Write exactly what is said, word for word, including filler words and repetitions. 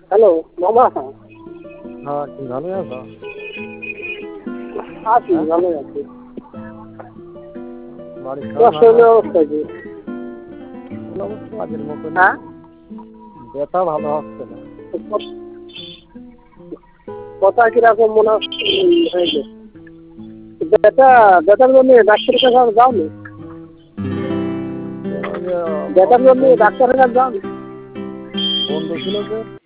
Hello মামা। হ্যাঁ, তুমি ভালোই আছো? আছি, হ্যাঁ? ভালোই আছি। বাড়ির তোমার সবাই ভালো শরীরের আছে? অবস্থা কি? শরীর অবস্থা আগের মতনই। হ্যাঁ? ব্যথা ভালো হচ্ছে না। কথা কিরকম মনে হচ্ছে হয়েছে? ব্যথা ব্যথার জন্য ডাক্তারের কাছে আর যাওনি? ওই যে ব্যথার জন্য বন্ধু ডাক্তারের কাছে যাওনি? বন্ধু ছিল যে